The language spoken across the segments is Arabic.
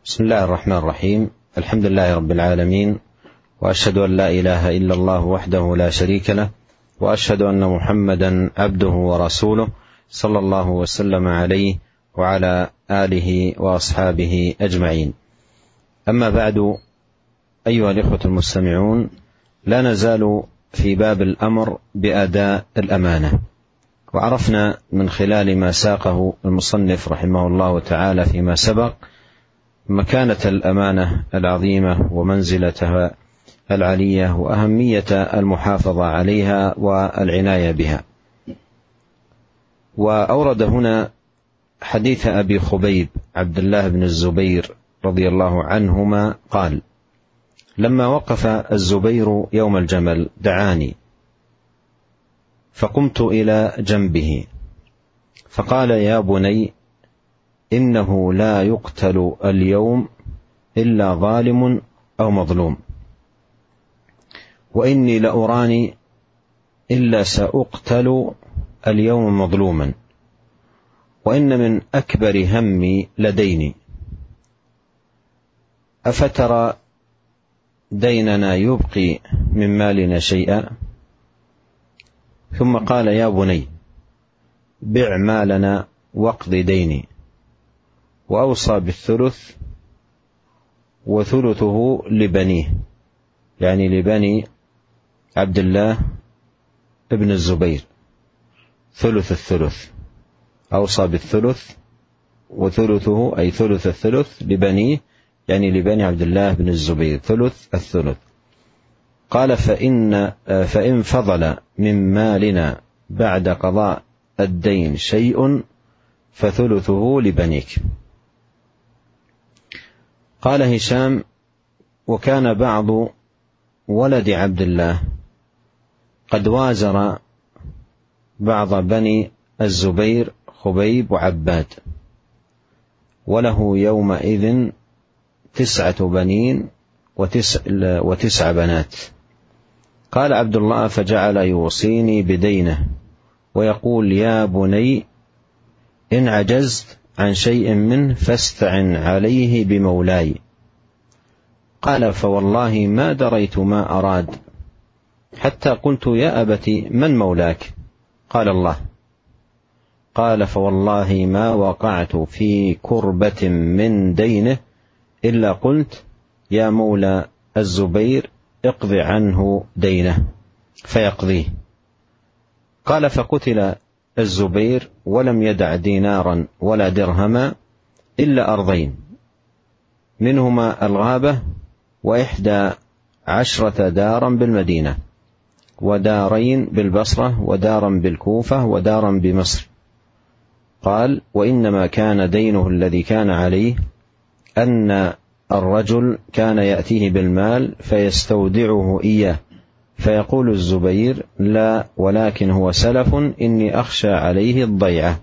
بسم الله الرحمن الرحيم. الحمد لله رب العالمين، وأشهد أن لا إله إلا الله وحده لا شريك له، وأشهد أن محمدا عبده ورسوله صلى الله وسلم عليه وعلى آله وأصحابه أجمعين. أما بعد، أيها الإخوة المستمعون، لا نزال في باب الأمر بأداء الأمانة، وعرفنا من خلال ما ساقه المصنف رحمه الله تعالى فيما سبق مكانة الأمانة العظيمة ومنزلتها العلية وأهمية المحافظة عليها والعناية بها. وأورد هنا حديث أبي خبيب عبد الله بن الزبير رضي الله عنهما قال: لما وقف الزبير يوم الجمل دعاني، فقمت إلى جنبه فقال: يا بني، إنه لا يقتل اليوم إلا ظالم أو مظلوم، وإني لأراني إلا سأقتل اليوم مظلوما، وإن من أكبر همي لديني، أفترى ديننا يبقي من مالنا شيئا؟ ثم قال: يا بني، بع مالنا واقض ديني. وأوصى بالثلث، وثلثه لبنيه، يعني لبني عبد الله ابن الزبير، ثلث الثلث. أوصى بالثلث وثلثه أي ثلث الثلث لبنيه، يعني لبني عبد الله بن الزبير ثلث الثلث. قال: فإن فضل من مالنا بعد قضاء الدين شيء فثلثه لبنيك. قال هشام: وكان بعض ولد عبد الله قد وازر بعض بني الزبير خبيب وعباد، وله يومئذ 9 بنين وتسع بنات. قال عبد الله: فجعل يوصيني بدينه ويقول: يا بني، إن عجزت عن شيء منه فاستعن عليه بمولاي. قال: فوالله ما دريت ما أراد، حتى قلت: يا أبت، من مولاك؟ قال: الله. قال: فوالله ما وقعت في كربة من دينه إلا قلت: يا مولى الزبير، اقض عنه دينه، فيقضيه. قال: فقتل الزبير ولم يدع دينارا ولا درهما إلا أرضين، منهما الغابة، 11 دارا بالمدينة، ودارين بالبصرة، ودارا بالكوفة، ودارا بمصر. قال: وإنما كان دينه الذي كان عليه أن الرجل كان يأتيه بالمال فيستودعه إياه، فيقول الزبير: لا، ولكن هو سلف، إني أخشى عليه الضيعة.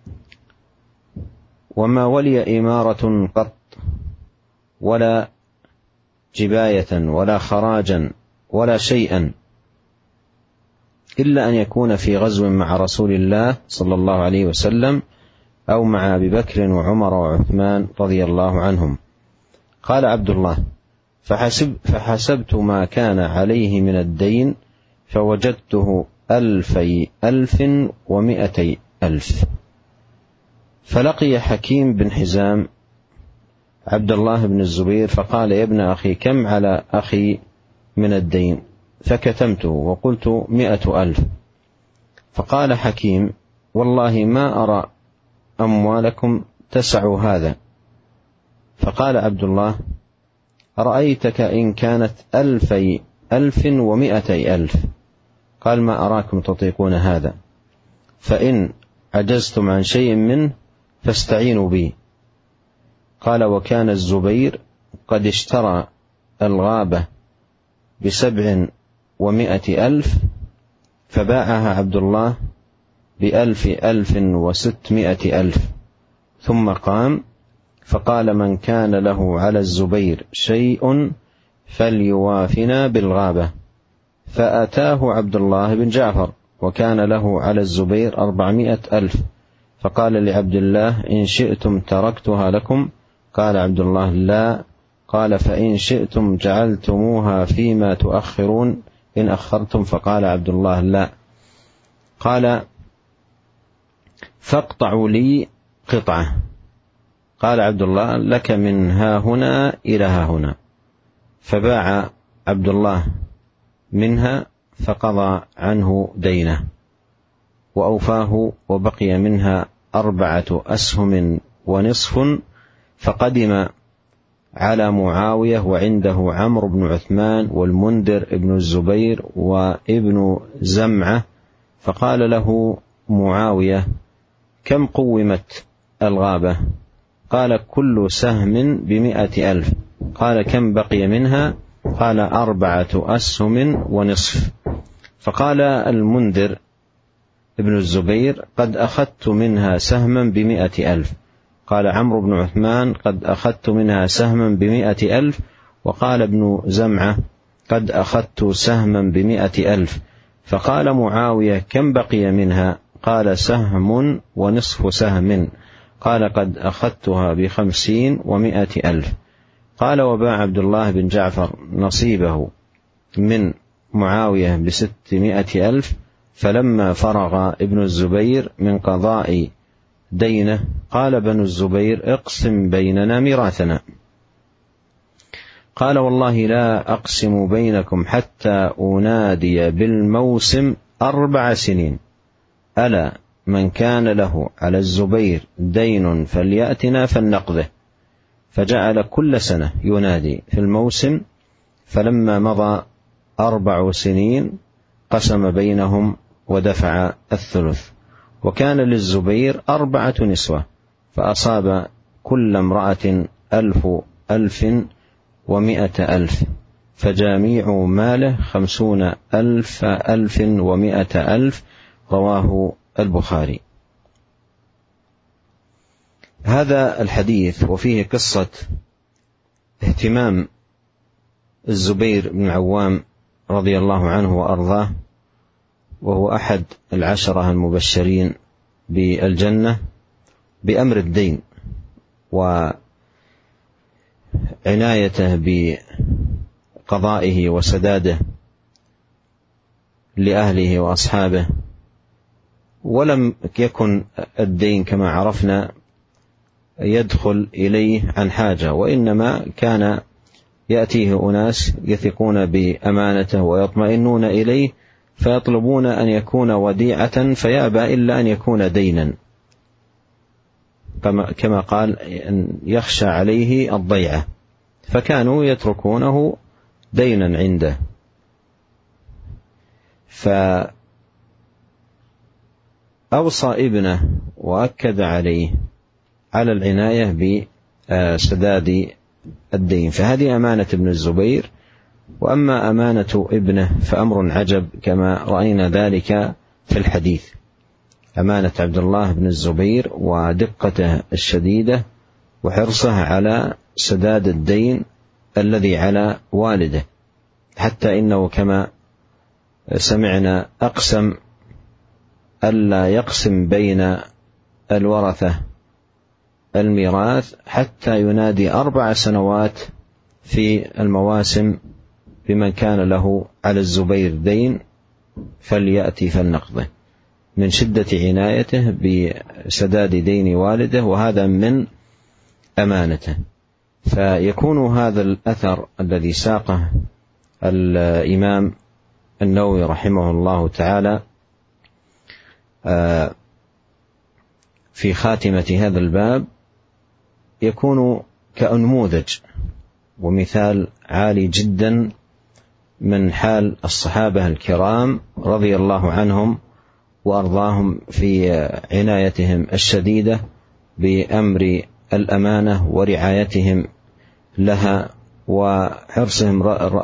وما ولي إمارة قط، ولا جباية، ولا خراجا، ولا شيئا، إلا أن يكون في غزو مع رسول الله صلى الله عليه وسلم، أو مع أبي بكر وعمر وعثمان رضي الله عنهم. قال عبد الله: فحسبت ما كان عليه من الدين فوجدته 1,200,000. فلقي حكيم بن حزام عبد الله بن الزبير فقال: يا ابن أخي، كم على أخي من الدين؟ فكتمته وقلت: 100,000. فقال حكيم: والله ما أرى أموالكم تسع هذا. فقال عبد الله: أرأيتك إن كانت 1,200,000؟ قال: ما أراكم تطيقون هذا، فإن عجزتم عن شيء منه فاستعينوا بي. قال: وكان الزبير قد اشترى الغابة ب700,000، فباعها عبد الله ب1,600,000. ثم قام فقال: من كان له على الزبير شيء فليوافنا بالغابة. فأتاه عبد الله بن جعفر وكان له على الزبير 400,000، فقال لعبد الله: إن شئتم تركتها لكم. قال عبد الله: لا. قال: فإن شئتم جعلتموها فيما تؤخرون إن أخرتم. فقال عبد الله: لا. قال: فاقطعوا لي قطعة. قال عبد الله: لك من ها هنا إلى ها هنا. فباع عبد الله منها فقضى عنه دينه وأوفاه، وبقي منها 4 أسهم ونصف. فقدم على معاوية وعنده عمرو بن عثمان والمنذر ابن الزبير وابن زمعة، فقال له معاوية: كم قومت الغابة؟ قال: كل سهم ب100,000. قال: كم بقي منها؟ قال: 4 أسهم ونصف. فقال المنذر ابن الزبير: قد أخذت منها سهما ب100,000. قال عمرو بن عثمان: قد أخذت منها سهما ب100,000. وقال ابن زمعة: قد أخذت سهما ب100,000. فقال معاوية: كم بقي منها؟ قال: سهم ونصف سهم. قال: قد أخذتها ب50 و100,000. قال: وباع عبد الله بن جعفر نصيبه من معاوية ب600,000. فلما فرغ ابن الزبير من قضاء دينه قال بنو الزبير: اقسم بيننا ميراثنا. قال: والله لا أقسم بينكم حتى أنادي بالموسم 4 سنين. ألا من كان له على الزبير دين فليأتنا فلنقضه. فجعل كل سنة ينادي في الموسم، فلما مضى 4 سنين قسم بينهم ودفع الثلث. وكان للزبير 4 نسوة، فأصاب كل امرأة 1,100,000، فجميع ماله 50,100,000. رواه البخاري. هذا الحديث وفيه قصة اهتمام الزبير بن العوام رضي الله عنه وأرضاه، وهو أحد 10 المبشرين بالجنة، بأمر الدين وعنايته بقضائه وسداده لأهله وأصحابه. ولم يكن الدين كما عرفنا يدخل إليه عن حاجة، وإنما كان يأتيه أناس يثقون بأمانته ويطمئنون إليه، فيطلبون أن يكون وديعة فيأبى إلا أن يكون دينا، كما قال: أن يخشى عليه الضيعة، فكانوا يتركونه دينا عنده. فأوصى ابنه وأكد عليه على العناية بسداد الدين. فهذه أمانة ابن الزبير. وأما أمانة ابنه فأمر عجب، كما رأينا ذلك في الحديث. أمانة عبد الله بن الزبير ودقته الشديدة وحرصه على سداد الدين الذي على والده، حتى إنه كما سمعنا أقسم ألا يقسم بين الورثة الميراث حتى ينادي 4 سنوات في المواسم بمن كان له على الزبير دين فليأتي فلنقضه، من شدة عنايته بسداد دين والده، وهذا من أمانته. فيكون هذا الأثر الذي ساقه الإمام النووي رحمه الله تعالى في خاتمة هذا الباب يكون كأنموذج ومثال عالي جدا من حال الصحابة الكرام رضي الله عنهم وأرضاهم في عنايتهم الشديدة بأمر الأمانة ورعايتهم لها، وحرصهم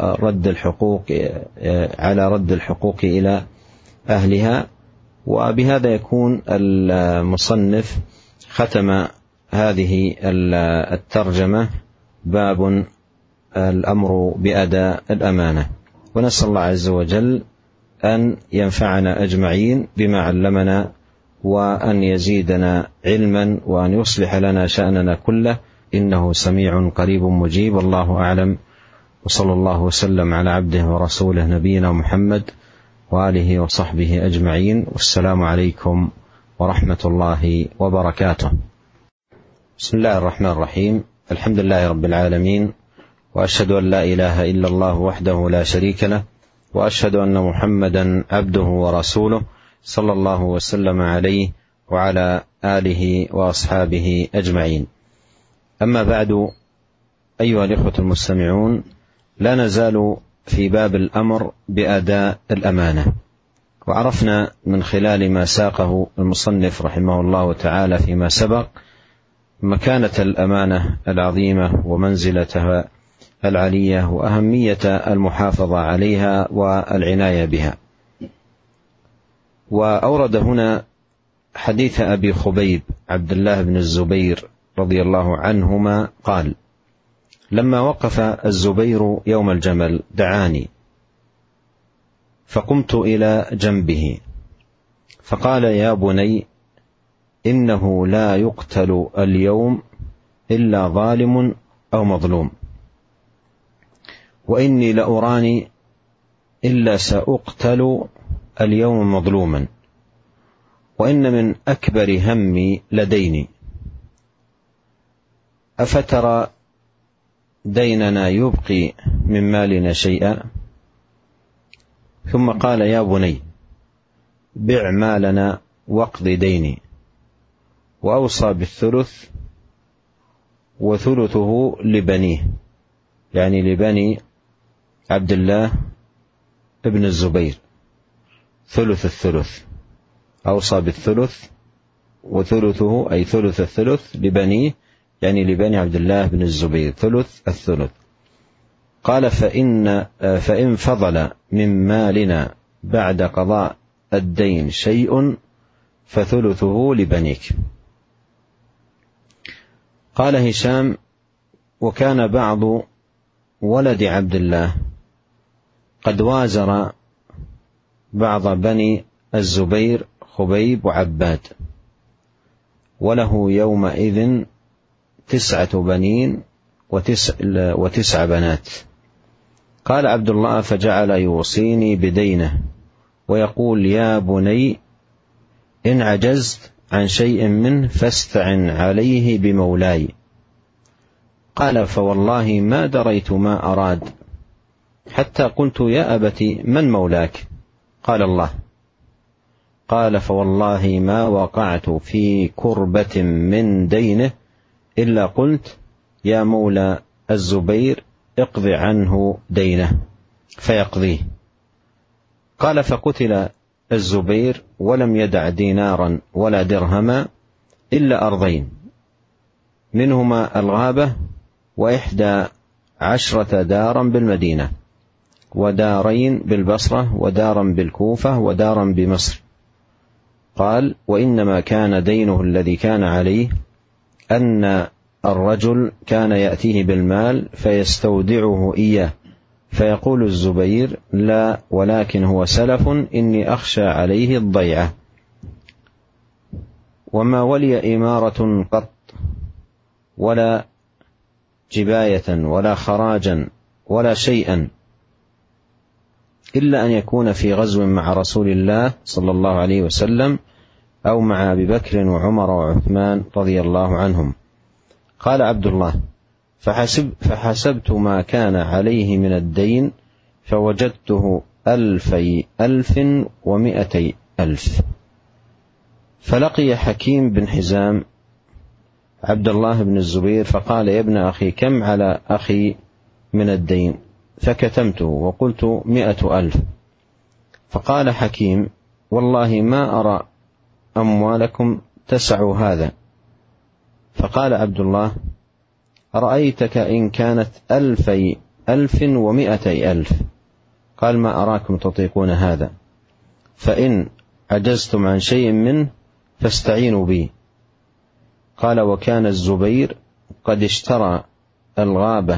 على رد الحقوق إلى أهلها. وبهذا يكون المصنف ختم هذه الترجمة باب الأمر بأداء الأمانة. ونسأل الله عز وجل أن ينفعنا أجمعين بما علمنا، وأن يزيدنا علما، وأن يصلح لنا شأننا كله، إنه سميع قريب مجيب. الله أعلم، وصلى الله وسلم على عبده ورسوله نبينا محمد وآله وصحبه أجمعين، والسلام عليكم ورحمة الله وبركاته. بسم الله الرحمن الرحيم. الحمد لله رب العالمين، وأشهد أن لا إله إلا الله وحده لا شريك له، وأشهد أن محمدا عبده ورسوله صلى الله وسلم عليه وعلى آله وأصحابه أجمعين. أما بعد، أيها الإخوة المستمعون، لا نزال في باب الأمر بأداء الأمانة، وعرفنا من خلال ما ساقه المصنف رحمه الله تعالى فيما سبق مكانة الأمانة العظيمة ومنزلتها العلية وأهمية المحافظة عليها والعناية بها. وأورد هنا حديث أبي خبيب عبد الله بن الزبير رضي الله عنهما قال: لما وقف الزبير يوم الجمل دعاني، فقمت إلى جنبه فقال: يا بني، إنه لا يقتل اليوم إلا ظالم أو مظلوم، وإني لأراني إلا سأقتل اليوم مظلوما، وإن من أكبر همي لديني، أفترى ديننا يبقي من مالنا شيئا؟ ثم قال: يا بني، بع مالنا واقض ديني. وأوصى بالثلث، وثلثه لبنيه، يعني لبني عبد الله ابن الزبير، ثلث الثلث. أوصى بالثلث وثلثه أي ثلث الثلث لبنيه، يعني لبني عبد الله بن الزبير ثلث الثلث. قال: فإن فضل من مالنا بعد قضاء الدين شيء فثلثه لبنيك. قال هشام: وكان بعض ولد عبد الله قد وازر بعض بني الزبير خبيب وعباد، وله يومئذ 9 بنين وتسع بنات. قال عبد الله: فجعل يوصيني بدينه ويقول: يا بني، إن عجزت عن شيء منه فاستعن عليه بمولاي. قال: فوالله ما دريت ما أراد، حتى قلت: يا أبت، من مولاك؟ قال: الله. قال: فوالله ما وقعت في كربة من دينه إلا قلت: يا مولى الزبير، اقض عنه دينه، فيقضيه. قال: فقتل الزبير ولم يدع دينارا ولا درهما إلا أرضين، منهما الغابة، 11 دارا بالمدينة، ودارين بالبصرة، ودارا بالكوفة، ودارا بمصر. قال: وإنما كان دينه الذي كان عليه أن الرجل كان يأتيه بالمال فيستودعه إياه، فيقول الزبير: لا، ولكن هو سلف، إني أخشى عليه الضيعة. وما ولي إمارة قط، ولا جباية، ولا خراجا، ولا شيئا، إلا أن يكون في غزو مع رسول الله صلى الله عليه وسلم، أو مع أبي بكر وعمر وعثمان رضي الله عنهم. قال عبد الله: فحسبت ما كان عليه من الدين فوجدته 1,200,000. فلقي حكيم بن حزام عبد الله بن الزبير فقال: يا ابن أخي، كم على أخي من الدين؟ فكتمته وقلت: 100,000. فقال حكيم: والله ما أرى أموالكم تسع هذا. فقال عبد الله: أرأيتك إن كانت 1,200,000؟ قال: ما أراكم تطيقون هذا، فإن عجزتم عن شيء منه فاستعينوا بي. قال: وكان الزبير قد اشترى الغابة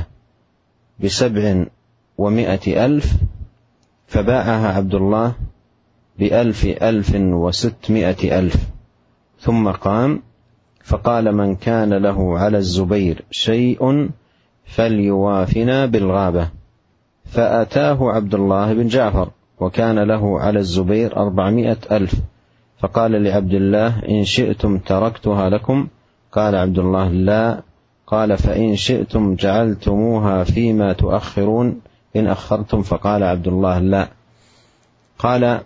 ب700,000، فباعها عبد الله ب1,600,000، ثم قام فقال: من كان له على الزبير شيء فليوافنا بالغابة. فأتاه عبد الله بن جعفر وكان له على الزبير 400,000، فقال لعبد الله: إن شئتم تركتها لكم. قال عبد الله: لا. قال: فإن شئتم جعلتموها فيما تؤخرون إن أخرتم. فقال عبد الله: لا. قال: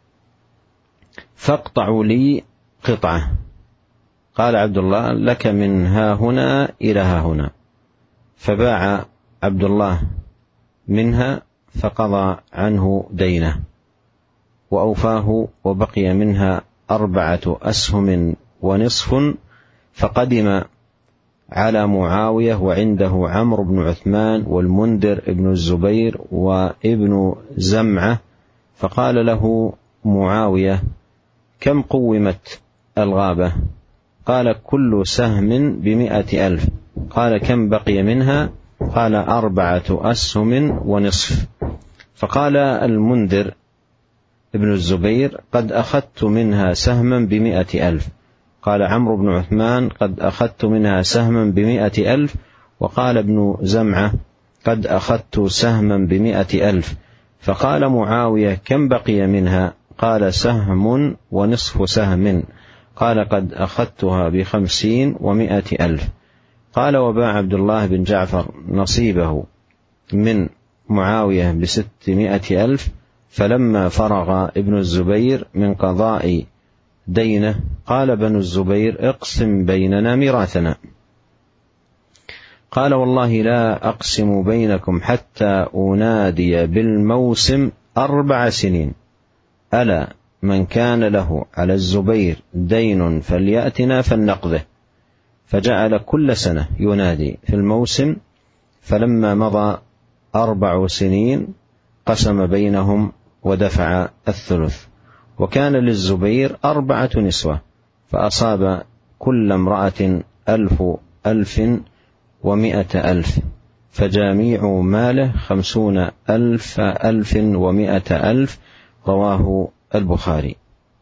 فاقطعوا لي قطعة. قال عبد الله: لك من ها هنا إلى ها هنا. فباع عبد الله منها فقضى عنه دينه وأوفاه، وبقي منها 4 أسهم ونصف. فقدم على معاوية وعنده عمرو بن عثمان والمنذر ابن الزبير وابن زمعة، فقال له معاوية: كم قومت الغابة؟ قال: كل سهم ب100,000. قال: كم بقي منها؟ قال: 4 أسهم ونصف. فقال المنذر ابن الزبير: قد أخذت منها سهما ب100,000. قال عمرو بن عثمان: قد أخذت منها سهما ب100,000. وقال ابن زمعة: قد أخذت سهما ب100,000. فقال معاوية: كم بقي منها؟ قال: سهم ونصف سهم. قال: قد أخذتها ب50 و100,000. قال: وباع عبد الله بن جعفر نصيبه من معاوية ب600,000. فلما فرغ ابن الزبير من قضاء دينه قال بنو الزبير: اقسم بيننا ميراثنا. قال: والله لا أقسم بينكم حتى أنادي بالموسم 4 سنين. ألا من كان له على الزبير دين فليأتنا فلنقضه. فجعل كل سنة ينادي في الموسم، فلما مضى 4 سنين قسم بينهم ودفع الثلث. وكان للزبير 4 نسوة، فأصاب كل امرأة 1,100,000، فجميع ماله 50,100,000. رواه البخاري.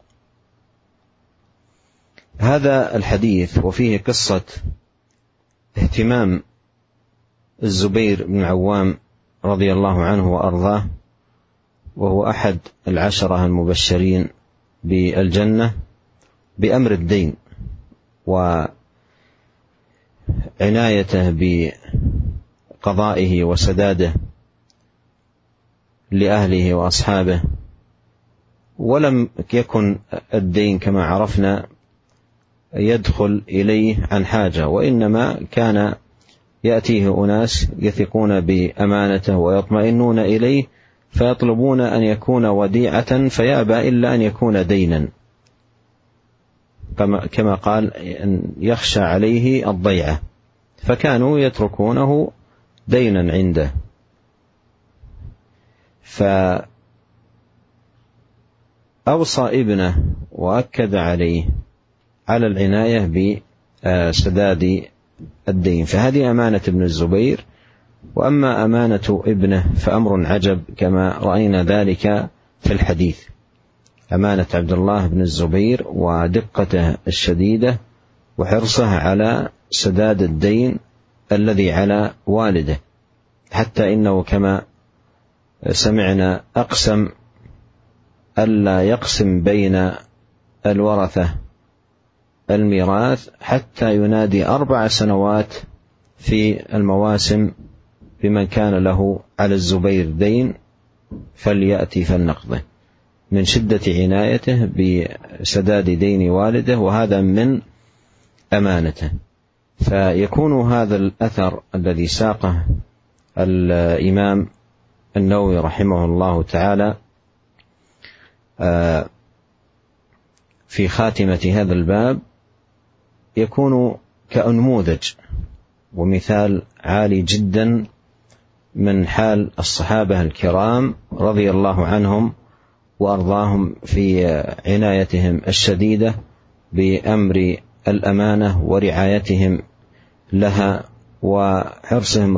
هذا الحديث وفيه قصة اهتمام الزبير بن العوام رضي الله عنه وأرضاه، وهو أحد 10 المبشرين بالجنة، بأمر الدين وعنايته بقضائه وسداده لأهله وأصحابه. ولم يكن الدين كما عرفنا يدخل إليه عن حاجة، وإنما كان يأتيه أناس يثقون بأمانته ويطمئنون إليه فيطلبون أن يكون وديعة، فيأبى إلا أن يكون دينا، كما قال: أن يخشى عليه الضيعة، فكانوا يتركونه دينا عنده. فأوصى ابنه وأكد عليه على العناية بسداد الدين، فهذه أمانة ابن الزبير. وأما أمانة ابنه فأمر عجب، كما رأينا ذلك في الحديث. أمانة عبد الله بن الزبير ودقته الشديدة وحرصه على سداد الدين الذي على والده، حتى إنه كما سمعنا أقسم ألا يقسم بين الورثة الميراث حتى ينادي 4 سنوات في المواسم بمن كان له على الزبير دين فليأتي فلنقضه، من شدة عنايته بسداد دين والده، وهذا من أمانته. فيكون هذا الأثر الذي ساقه الإمام النووي رحمه الله تعالى في خاتمة هذا الباب يكون كأنموذج ومثال عالي جدا من حال الصحابة الكرام رضي الله عنهم وأرضاهم في عنايتهم الشديدة بأمر الأمانة ورعايتهم لها، وحرصهم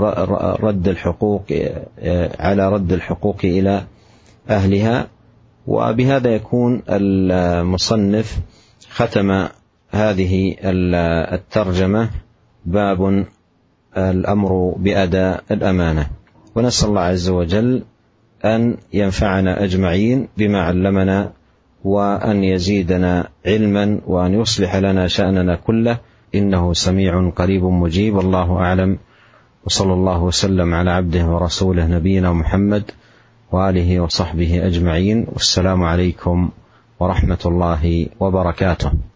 على رد الحقوق إلى أهلها. وبهذا يكون المصنف ختم هذه الترجمة باب الأمر بأداء الأمانة، ونسأل الله عز وجل أن ينفعنا أجمعين بما علمنا، وأن يزيدنا علما، وأن يصلح لنا شأننا كله، إنه سميع قريب مجيب. الله أعلم، وصلى الله وسلم على عبده ورسوله نبينا محمد وآله وصحبه أجمعين، والسلام عليكم ورحمة الله وبركاته.